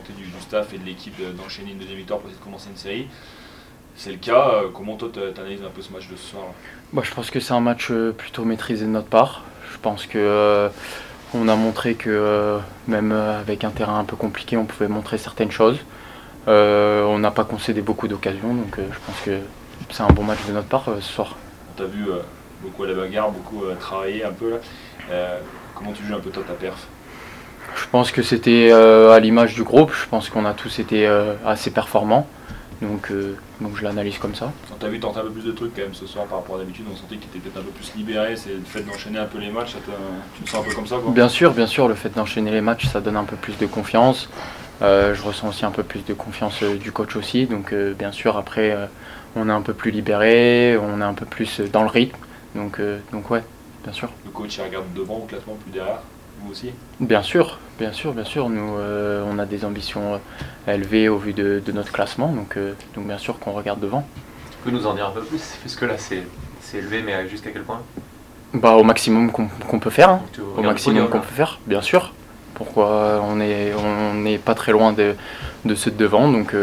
volonté du staff et de l'équipe d'enchaîner une deuxième victoire pour essayer de commencer une série. C'est le cas. Comment toi tu analyses un peu ce match de ce soir là? Je pense que c'est un match plutôt maîtrisé de notre part. Je pense que on a montré que même avec un terrain un peu compliqué, on pouvait montrer certaines choses. On n'a pas concédé beaucoup d'occasions, donc je pense que c'est un bon match de notre part ce soir. On t'a vu beaucoup à la bagarre, beaucoup travailler un peu là. Comment tu juges un peu toi ta perf? Je pense que c'était à l'image du groupe. Je pense qu'on a tous été assez performants. Donc je l'analyse comme ça. On t'a vu tenter un peu plus de trucs quand même ce soir par rapport à d'habitude. On sentait qu'il était peut-être un peu plus libéré. C'est le fait d'enchaîner un peu les matchs. Tu te sens un peu comme ça quoi? Bien sûr, le fait d'enchaîner les matchs, ça donne un peu plus de confiance. Je ressens aussi un peu plus de confiance du coach aussi. Donc bien sûr, après, on est un peu plus libéré, on est un peu plus dans le rythme. Donc ouais, bien sûr. Le coach il regarde devant ou classement plus derrière? Vous aussi? Bien sûr. Nous, on a des ambitions élevées au vu de notre classement. Donc bien sûr qu'on regarde devant. Tu peux nous en dire un peu plus? Puisque là, c'est élevé, mais jusqu'à quel point? Au maximum qu'on peut faire. Au maximum qu'on peut faire, bien sûr. Pourquoi on n'est pas très loin de ceux de devant, donc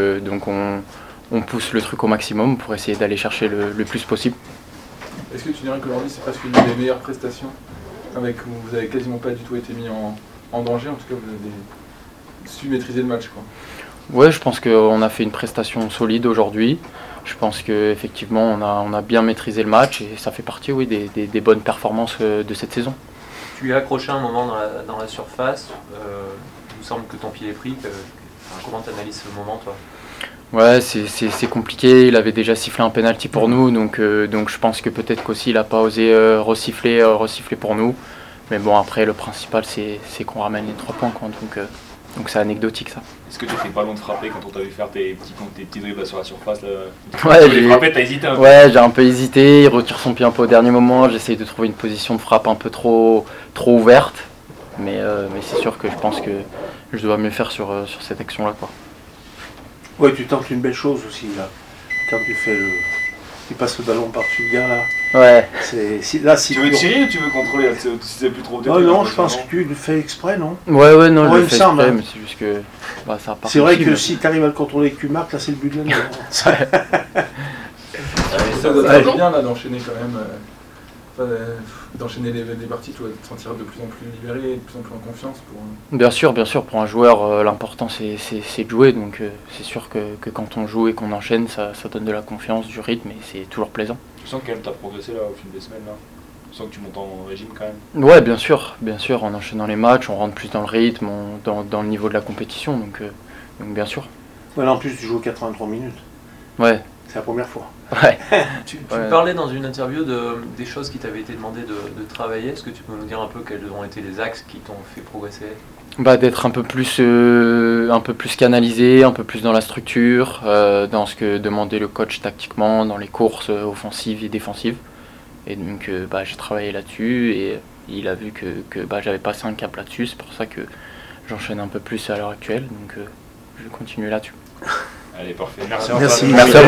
on pousse le truc au maximum pour essayer d'aller chercher le plus possible. Est-ce que tu dirais qu'aujourd'hui c'est presque une des meilleures prestations vous avez quasiment pas du tout été mis en danger, en tout cas vous avez su maîtriser le match quoi? Ouais, je pense qu'on a fait une prestation solide aujourd'hui. Je pense qu'effectivement on a bien maîtrisé le match et ça fait partie des bonnes performances de cette saison. Tu es accroché un moment dans la surface, il me semble que ton pied est pris. Comment tu analyses ce moment toi? Ouais, c'est compliqué, il avait déjà sifflé un penalty pour nous, donc je pense que peut-être qu'aussi il n'a pas osé resiffler pour nous. Mais bon, après le principal c'est qu'on ramène les 3 points quoi, donc c'est anecdotique ça. Est-ce que tu n'étais pas loin de frapper quand on t'a vu faire tes petits dribbles sur la surface là? Ouais, j'ai frappé, t'as hésité un peu? Ouais, j'ai un peu hésité, il retire son pied un peu au dernier moment, j'essaye de trouver une position de frappe un peu trop ouverte, mais c'est sûr que je pense que je dois mieux faire sur cette action là quoi. Ouais, tu tentes une belle chose aussi là. Quand tu passes le ballon par-dessus le gars là. Ouais. Tu veux tirer ou tu veux contrôler si c'est plus trop? Non, je pense que tu le fais exprès, non? Ouais, non, ouais, je le fais exprès, mais c'est juste que ça part. C'est vrai que si tu arrives à le contrôler et que tu marques, là c'est le but de l'année. Ça doit être bien là d'enchaîner quand même. D'enchaîner les parties, tu vas te sentir de plus en plus libéré, de plus en plus en confiance Bien sûr, pour un joueur, l'important c'est de jouer, donc c'est sûr que quand on joue et qu'on enchaîne, ça donne de la confiance, du rythme, et c'est toujours plaisant. Tu sens quand même que tu as progressé là au fil des semaines là? Tu sens que tu montes en régime quand même? Ouais, bien sûr, en enchaînant les matchs, on rentre plus dans le rythme, dans le niveau de la compétition, donc bien sûr. Ouais, là en plus tu joues 83 minutes. Ouais. C'est la première fois. Ouais. Tu parlais dans une interview des choses qui t'avaient été demandées de travailler. Est-ce que tu peux nous dire un peu quels ont été les axes qui t'ont fait progresser? D'être un peu plus canalisé, un peu plus dans la structure, dans ce que demandait le coach tactiquement, dans les courses offensives et défensives. Et donc j'ai travaillé là-dessus et il a vu que j'avais passé un cap là-dessus. C'est pour ça que j'enchaîne un peu plus à l'heure actuelle. Donc je vais continuer là-dessus. Allez, parfait. Merci. Merci.